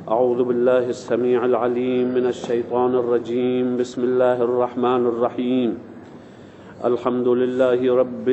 أعوذ بالله السميع العليم من الشيطان الرجيم. بسم الله الرحمن الرحيم. الحمد لله رب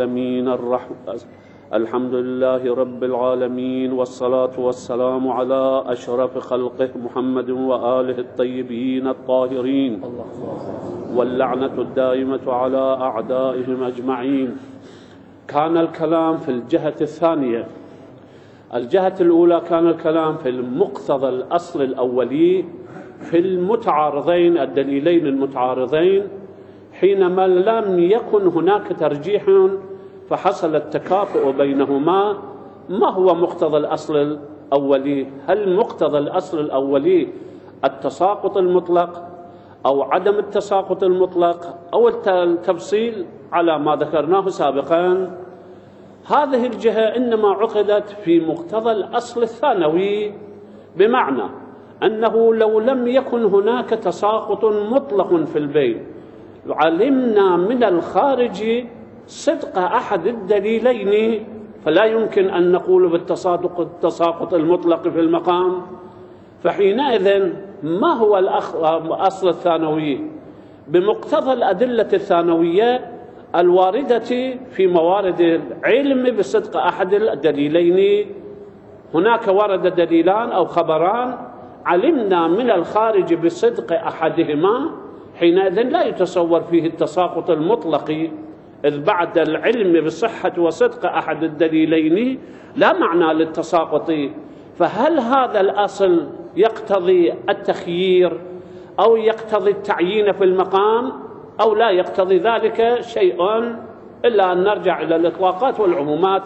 العالمين والصلاة والسلام على أشرف خلقه محمد وآله الطيبين الطاهرين، واللعنة الدائمة على أعدائهم أجمعين. كان الكلام في الجهة الثانية. الجهة الأولى كان الكلام في المقتضى الأصل الأولي في المتعارضين، الدليلين المتعارضين، حينما لم يكن هناك ترجيح فحصل التكافؤ بينهما. ما هو مقتضى الأصل الأولي؟ هل مقتضى الأصل الأولي التساقط المطلق أو عدم التساقط المطلق أو التفصيل على ما ذكرناه سابقا؟ هذه الجهة إنما عقدت في مقتضى الأصل الثانوي، بمعنى أنه لو لم يكن هناك تساقط مطلق في البين علمنا من الخارج صدق أحد الدليلين، فلا يمكن أن نقول بالتساقط المطلق في المقام. فحينئذ ما هو الأصل الثانوي؟ بمقتضى الأدلة الثانوية الواردة في موارد العلم بصدق أحد الدليلين. هناك ورد دليلان أو خبران علمنا من الخارج بصدق أحدهما، حينئذ لا يتصور فيه التساقط المطلق، إذ بعد العلم بصحة وصدق أحد الدليلين لا معنى للتساقط. فهل هذا الأصل يقتضي التخيير أو يقتضي التعيين في المقام أو لا يقتضي ذلك شيء، إلا أن نرجع إلى الإطلاقات والعمومات؟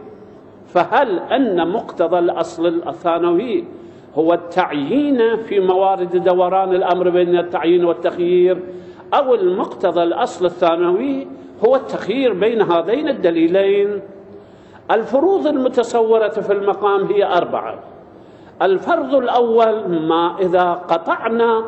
فهل أن مقتضى الأصل الثانوي هو التعيين في موارد دوران الأمر بين التعيين والتخيير، أو المقتضى الأصل الثانوي هو التخيير بين هذين الدليلين؟ الفروض المتصورة في المقام هي 4. الفرض الأول ما إذا قطعنا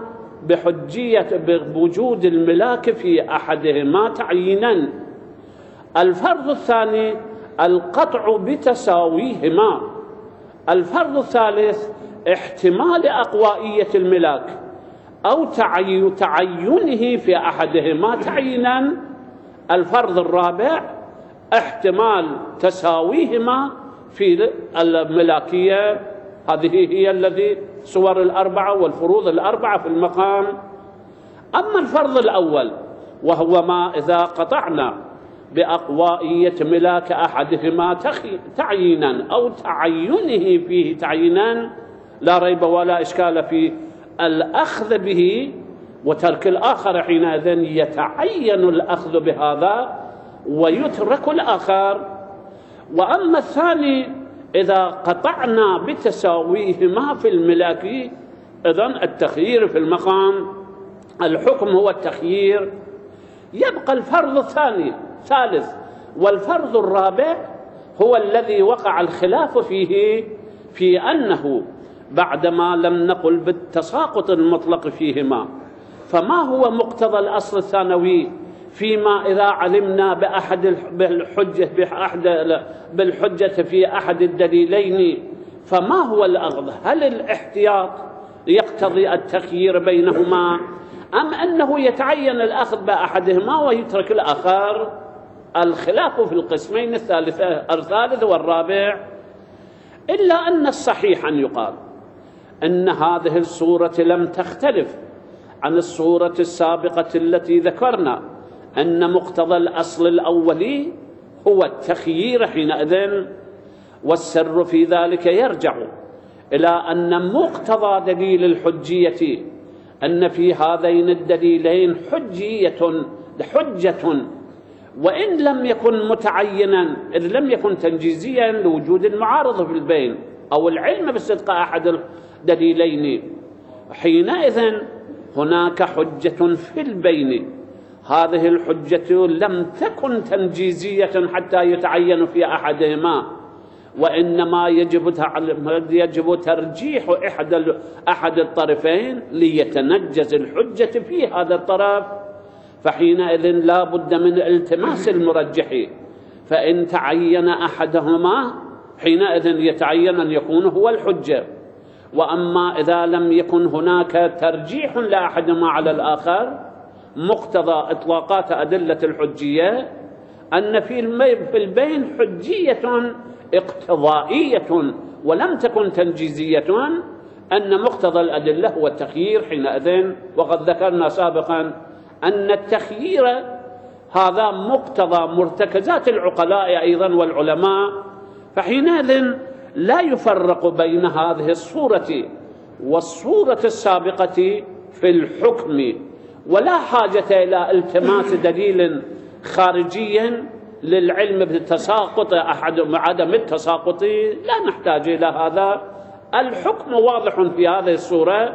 بوجود الملاك في أحدهما تعيينا. الفرض الثاني القطع بتساويهما. الفرض الثالث احتمال أقوائية الملاك أو تعينه في أحدهما تعيينا. الفرض الرابع احتمال تساويهما في الملاكية. هذه هي الذي صور 4 والفروض 4 في المقام. أما الفرض الأول وهو ما إذا قطعنا بأقوائية ملاك أحدهما تعيينا أو تعينه فيه تعيينا، لا ريب ولا إشكال في الأخذ به وترك الآخر، حينئذ يتعين الأخذ بهذا ويترك الآخر. وأما الثاني إذا قطعنا بتساويهما في الملاك، إذن التخيير في المقام، الحكم هو التخيير. يبقى الفرض الثالث والفرض الرابع هو الذي وقع الخلاف فيه، في أنه بعدما لم نقل بالتساقط المطلق فيهما، فما هو مقتضى الأصل الثانوي فيما إذا علمنا بالحجة في أحد الدليلين؟ فما هو الأخذ؟ هل الاحتياط يقتضي التخيير بينهما، أم أنه يتعين الأخذ بأحدهما ويترك الآخر؟ الخلاف في القسمين الثالث والرابع. إلا أن الصحيح أن يقال أن هذه الصورة لم تختلف عن الصورة السابقة التي ذكرنا، أن مقتضى الأصل الأولي هو التخيير حينئذ. والسر في ذلك يرجع إلى أن مقتضى دليل الحجية أن في هذين الدليلين حجة وإن لم يكن متعينا، إذ لم يكن تنجيزيا لوجود المعارضة في البين أو العلم بصدق أحد الدليلين. حينئذ هناك حجة في البين، هذه الحجة لم تكن تنجيزية حتى يتعين في أحدهما، وإنما يجب ترجيح أحد الطرفين ليتنجز الحجة في هذا الطرف. فحينئذ لا بد من التماس المرجح، فإن تعين أحدهما حينئذ يتعين أن يكون هو الحجة، وأما إذا لم يكن هناك ترجيح لأحدهما على الآخر، مقتضى إطلاقات أدلة الحجية أن في البين حجية اقتضائية ولم تكن تنجيزية، أن مقتضى الأدلة هو التخيير حينئذ. وقد ذكرنا سابقا أن التخيير هذا مقتضى مرتكزات العقلاء أيضا والعلماء، فحينئذ لا يفرق بين هذه الصورة والصورة السابقة في الحكم، ولا حاجة إلى التماس دليل خارجي للعلم بالتساقط عدم التساقط، لا نحتاج إلى هذا. الحكم واضح في هذه الصورة،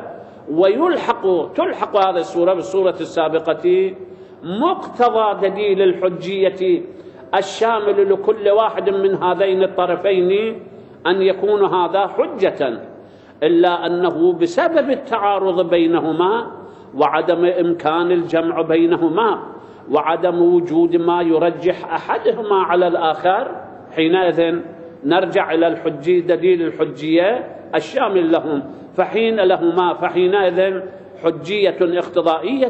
تلحق هذه الصورة بالصورة السابقة مقتضى دليل الحجية الشامل لكل واحد من هذين الطرفين أن يكون هذا حجة، إلا أنه بسبب التعارض بينهما وعدم إمكان الجمع بينهما وعدم وجود ما يرجح أحدهما على الآخر، حينئذ نرجع إلى دليل الحجية الشامل لهم، فحينئذ حجية اقتضائية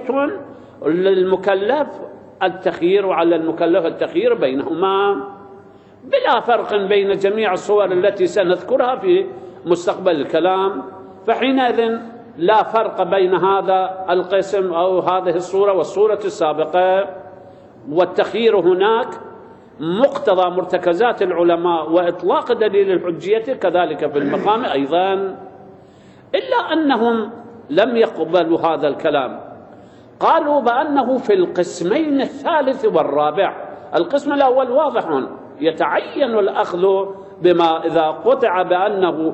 للمكلف التخيير، وعلى المكلف التخيير بينهما بلا فرق بين جميع الصور التي سنذكرها في مستقبل الكلام. فحينئذ لا فرق بين هذا القسم أو هذه الصورة والصورة السابقة، والتخيير هناك مقتضى مرتكزات العلماء وإطلاق دليل الحجية كذلك في المقام أيضا، إلا أنهم لم يقبلوا هذا الكلام، قالوا بأنه في القسمين الثالث والرابع. القسم الأول واضح يتعين الأخذ بما إذا قطع بأنه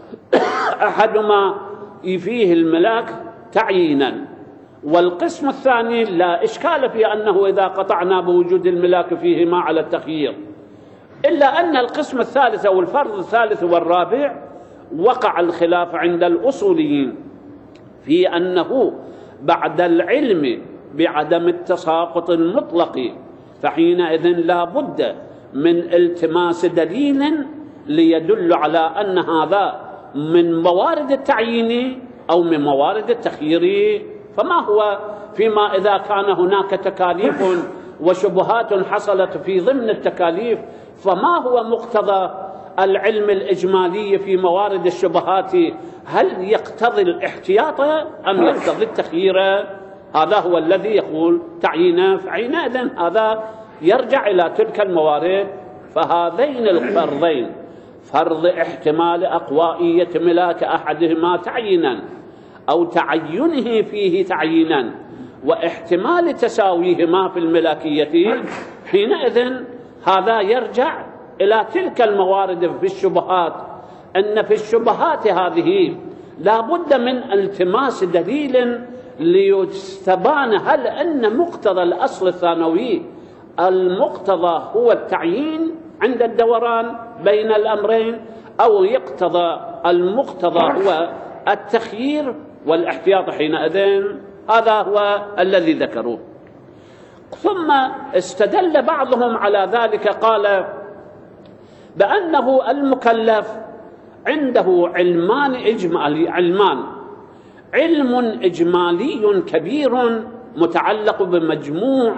أحدهما فيه الملاك تعيينا، والقسم الثاني لا إشكال في أنه إذا قطعنا بوجود الملاك فيهما على التخيير، إلا أن القسم الثالث أو الفرض الثالث والرابع وقع الخلاف عند الأصوليين في أنه بعد العلم بعدم التساقط المطلق، فحينئذ لا بد من التماس دليل ليدل على أن هذا من موارد التعيين أو من موارد التخيير. فما هو فيما إذا كان هناك تكاليف وشبهات حصلت في ضمن التكاليف، فما هو مقتضى العلم الإجمالي في موارد الشبهات؟ هل يقتضي الاحتياط أم يقتضي التخيير؟ هذا هو الذي يقول تعيينا، فحينئذ هذا يرجع إلى تلك الموارد. فهذين الفرضين، فرض احتمال أقوائية ملاك أحدهما تعيينا أو تعينه فيه تعيينا، واحتمال تساويهما في الملاكية، حينئذ هذا يرجع إلى تلك الموارد في الشبهات، أن في الشبهات هذه لا بد من التماس دليل ليستبان هل أن مقتضى الأصل الثانوي المقتضى هو التعيين عند الدوران بين الأمرين، أو يقتضى المقتضى هو التخيير والاحتياط. حينئذ هذا هو الذي ذكروه. ثم استدل بعضهم على ذلك، قال بأنه المكلف عنده علم إجمالي كبير متعلق بمجموع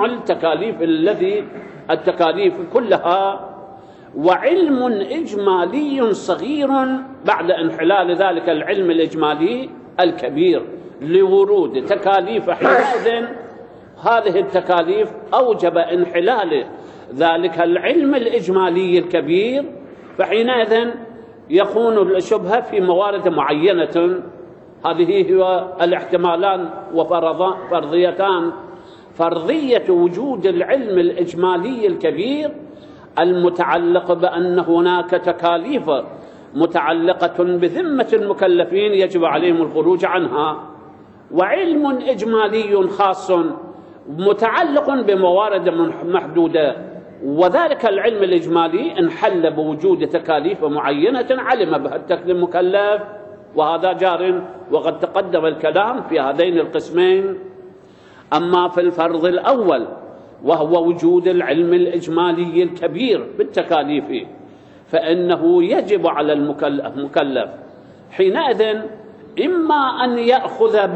التكاليف كلها، وعلم إجمالي صغير بعد انحلال ذلك العلم الإجمالي الكبير لورود تكاليف. حينئذ هذه التكاليف أوجب انحلال ذلك العلم الإجمالي الكبير، فحينئذ يكون الشبهة في موارد معينة. هذه هي الاحتمالان وفرضيتان: فرضية وجود العلم الإجمالي الكبير المتعلق بأن هناك تكاليف متعلقة بذمة المكلفين يجب عليهم الخروج عنها، وعلم إجمالي خاص متعلق بموارد محدودة، وذلك العلم الإجمالي انحل بوجود تكاليف معينة علم بها المكلف، وهذا جار وقد تقدم الكلام في هذين القسمين. أما في الفرض الأول وهو وجود العلم الإجمالي الكبير بالتكاليف، فإنه يجب على المكلف حينئذ إما أن يأخذ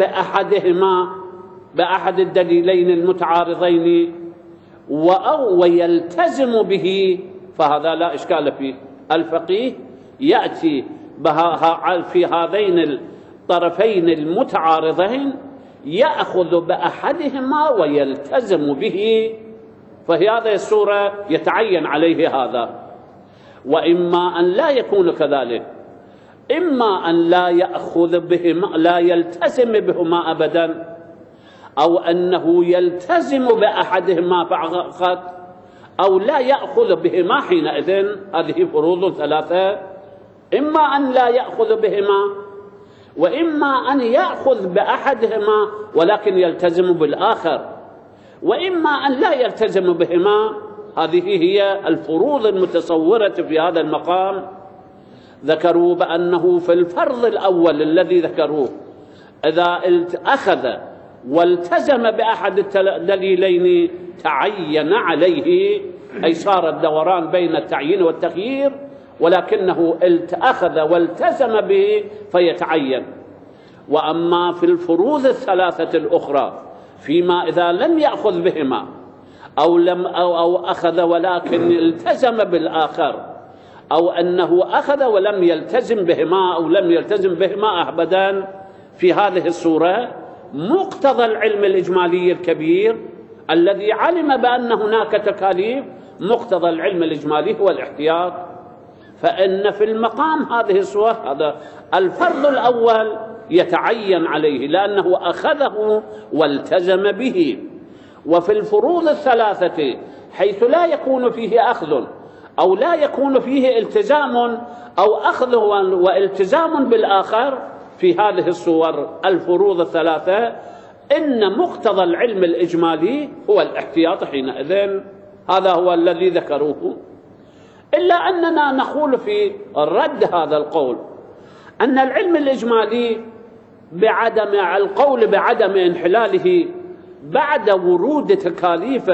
بأحد الدليلين المتعارضين ويلتزم به، فهذا لا إشكال فيه. الفقيه يأتي في هذين الطرفين المتعارضين يأخذ بأحدهما ويلتزم به، ففي هذه الصورة يتعين عليه هذا. وإما أن لا يكون كذلك، إما أن لا يأخذ بهما، لا يلتزم بهما أبدا، أو أنه يلتزم بأحدهما فقط، أو لا يأخذ بهما. حينئذ هذه فروض ثلاثة: إما أن لا يأخذ بهما، وإما أن يأخذ بأحدهما ولكن يلتزم بالآخر، وإما أن لا يلتزم بهما. هذه هي الفروض المتصورة في هذا المقام. ذكروا بأنه في الفرض الأول الذي ذكروه إذا أخذ والتزم بأحد الدليلين تعين عليه، أي صار الدوران بين التعيين والتخيير، ولكنه أخذ والتزم به فيتعين. وأما في الفروض الثلاثة الأخرى فيما إذا لم يأخذ بهما أو أخذ ولكن التزم بالآخر، أو أنه أخذ ولم يلتزم بهما أو لم يلتزم بهما أبدا، في هذه الصورة مقتضى العلم الإجمالي الكبير الذي علم بأن هناك تكاليف، مقتضى العلم الإجمالي هو الاحتياط. فإن في المقام هذه الصورة هذا الفرض الأول يتعين عليه لأنه أخذه والتزم به. وفي الفروض الثلاثة حيث لا يكون فيه أخذ أو لا يكون فيه التزام أو أخذ والتزام بالآخر، في هذه الصور الفروض الثلاثة إن مقتضى العلم الإجمالي هو الاحتياط حينئذ. هذا هو الذي ذكروه. إلا أننا نقول في رد هذا القول أن العلم الإجمالي القول بعدم انحلاله بعد ورود تكاليف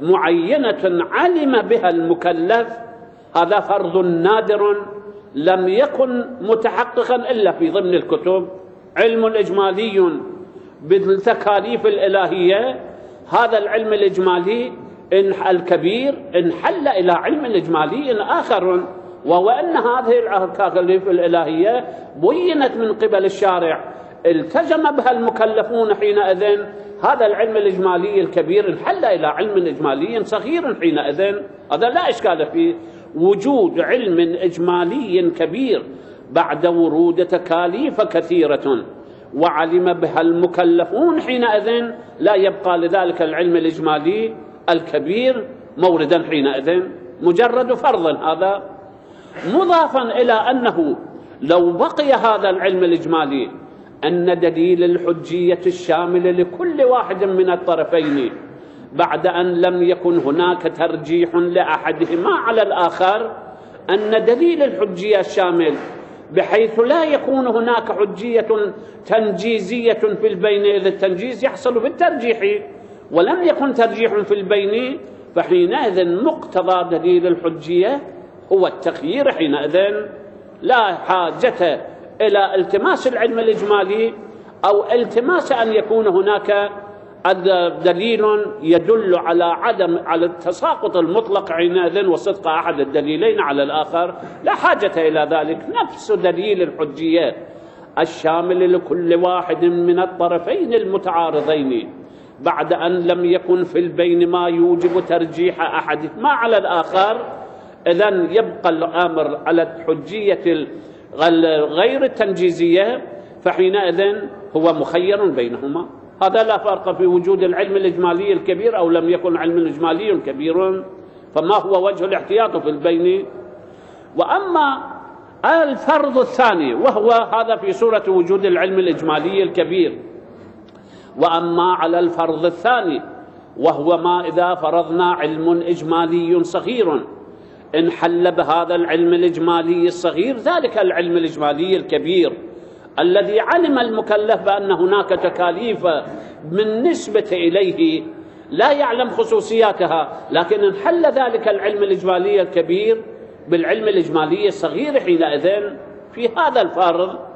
معينة علم بها المكلف، هذا فرض نادر لم يكن متحققا إلا في ضمن الكتب. علم إجمالي بالتكاليف الإلهية، هذا العلم الإجمالي الكبير انحل إلى علم إجمالي آخر، وهو أن هذه التكاليف الإلهية بينت من قبل الشارع التزم بها المكلفون حينئذ. هذا العلم الإجمالي الكبير انحل إلى علم إجمالي صغير حينئذ، هذا لا إشكال فيه. وجود علم إجمالي كبير بعد ورود تكاليف كثيرة وعلم بها المكلفون حينئذ لا يبقى لذلك العلم الإجمالي الكبير موردا حينئذ، مجرد فرض. هذا مضافا إلى أنه لو بقي هذا العلم الإجمالي أن دليل الحجية الشامل لكل واحد من الطرفين بعد أن لم يكن هناك ترجيح لأحدهما على الآخر، أن دليل الحجية الشامل بحيث لا يكون هناك حجية تنجيزية في البين، إذا التنجيز يحصل بالترجيح ولم يكن ترجيح في البين، فحينئذ مقتضى دليل الحجية هو التخيير. حينئذ لا حاجة إلى التماس العلم الإجمالي أو التماس أن يكون هناك دليل يدل على التساقط المطلق حينئذ وصدق أحد الدليلين على الآخر، لا حاجة إلى ذلك. نفس دليل الحجية الشامل لكل واحد من الطرفين المتعارضين بعد أن لم يكن في البين ما يوجب ترجيح أحدهما على الآخر، إذن يبقى الأمر على الحجية غير التنجيزية، فحينئذ هو مخير بينهما. هذا لا فرق في وجود العلم الإجمالي الكبير أو لم يكن علم الإجمالي كبير، فما هو وجه الاحتياط في البين. وأما الفرض الثاني وهو هذا في صورة وجود العلم الإجمالي الكبير. وأما على الفرض الثاني وهو ما إذا فرضنا علم إجمالي صغير انحل بهذا العلم الإجمالي الصغير ذلك العلم الإجمالي الكبير الذي علم المكلف بأن هناك تكاليف بالنسبة إليه لا يعلم خصوصياتها، لكن انحل ذلك العلم الإجمالي الكبير بالعلم الإجمالي الصغير. حينئذ في هذا الفرض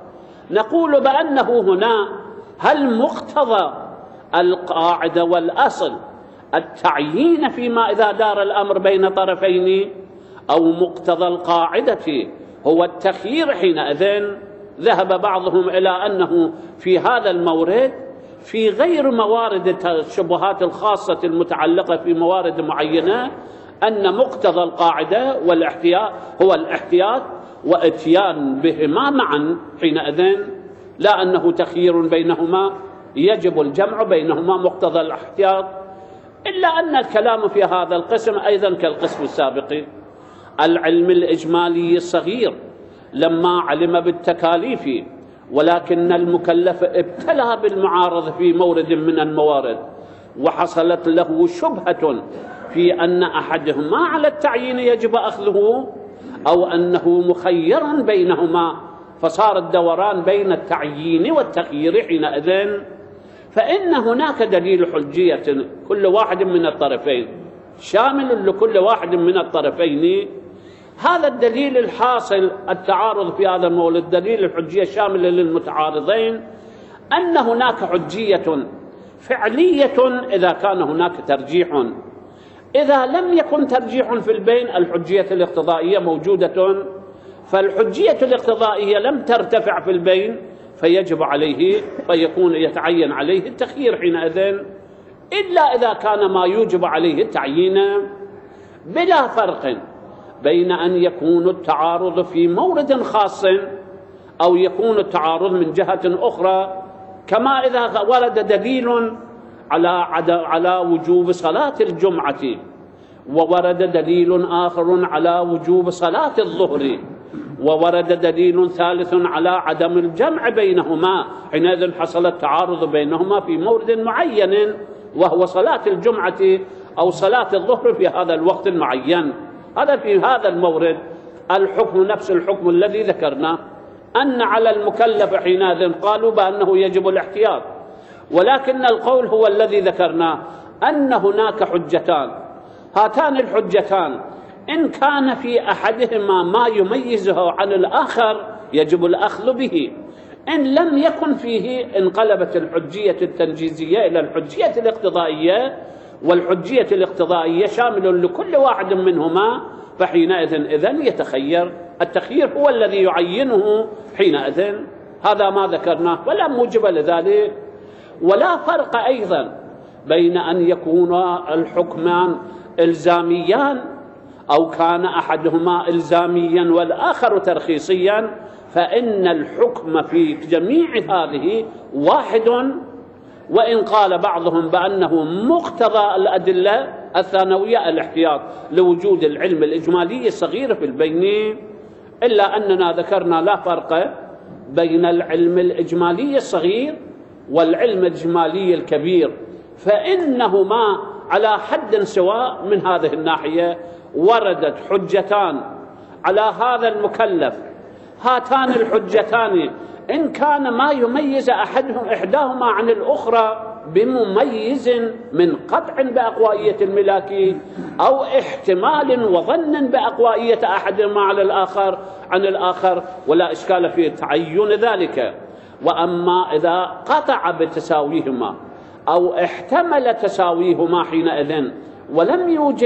نقول بأنه هنا هل مقتضى القاعدة والأصل التعيين فيما إذا دار الأمر بين طرفين، أو مقتضى القاعدة هو التخيير؟ حينئذ ذهب بعضهم إلى أنه في هذا المورد في غير موارد الشبهات الخاصة المتعلقة في موارد معينة أن مقتضى القاعدة والاحتياط هو الاحتياط واتيان بهما معا، حينئذ لا أنه تخيير بينهما، يجب الجمع بينهما مقتضى الاحتياط. إلا أن الكلام في هذا القسم أيضا كالقسم السابق، العلم الإجمالي الصغير لما علم بالتكاليف ولكن المكلف ابتلى بالمعارضة في مورد من الموارد وحصلت له شبهة في أن أحدهما على التعيين يجب أخذه أو أنه مخير بينهما، فصار الدوران بين التعيين والتخيير، حينئذ فإن هناك دليل حجية كل واحد من الطرفين شامل لكل واحد من الطرفين. هذا الدليل الحاصل التعارض في هذا المولد، دليل الحجية الشامل للمتعارضين، أن هناك حجية فعلية إذا كان هناك ترجيح. إذا لم يكن ترجيح في البين الحجية الاقتضائية موجودة، فالحجية الاقتضائية لم ترتفع في البين فيجب عليه فيكون يتعين عليه التخيير حينئذ، إلا إذا كان ما يوجب عليه التعيين، بلا فرق بين أن يكون التعارض في مورد خاص أو يكون التعارض من جهة أخرى، كما إذا ورد دليل على وجوب صلاة الجمعة وورد دليل آخر على وجوب صلاة الظهر وورد دليل ثالث على عدم الجمع بينهما، حينئذ حصل التعارض بينهما في مورد معين وهو صلاة الجمعة أو صلاة الظهر في هذا الوقت المعين. هذا في هذا المورد الحكم نفس الحكم الذي ذكرناه، أن على المكلف حينئذ قالوا بأنه يجب الاحتياط، ولكن القول هو الذي ذكرناه أن هناك حجتان، هاتان الحجتان إن كان في أحدهما ما يميزه عن الآخر يجب الأخذ به، إن لم يكن فيه انقلبت الحجية التنجيزية إلى الحجية الاقتضائية، والحجية الاقتضائية شامل لكل واحد منهما، فحينئذ إذن يتخير، التخيير هو الذي يعينه حينئذ. هذا ما ذكرناه ولا موجب لذلك. ولا فرق أيضا بين أن يكون الحكمان إلزاميان أو كان أحدهما إلزاميا والآخر ترخيصيا، فإن الحكم في جميع هذه واحد، وإن قال بعضهم بأنه مقتضى الأدلة الثانوية الاحتياط لوجود العلم الإجمالي الصغير في البين، إلا أننا ذكرنا لا فرق بين العلم الإجمالي الصغير والعلم الإجمالي الكبير، فإنهما على حد سواء من هذه الناحية. وردت حجتان على هذا المكلف، هاتان الحجتان إن كان ما يميز إحداهما عن الأخرى بمميز من قطع بأقوائية الملاك أو احتمال وظن بأقوائية أحدهما على الآخر عن الآخر، ولا إشكال في تعين ذلك. وأما إذا قطع بتساويهما أو احتمل تساويهما حينئذ ولم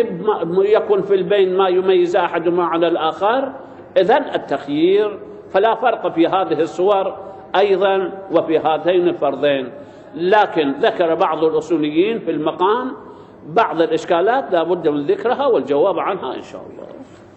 يكن في البين ما يميز أحدهما على الآخر، إذن التخيير. فلا فرق في هذه الصور أيضا وفي هاتين الفرضين. لكن ذكر بعض الأصوليين في المقام بعض الإشكالات لا بد من ذكرها والجواب عنها إن شاء الله.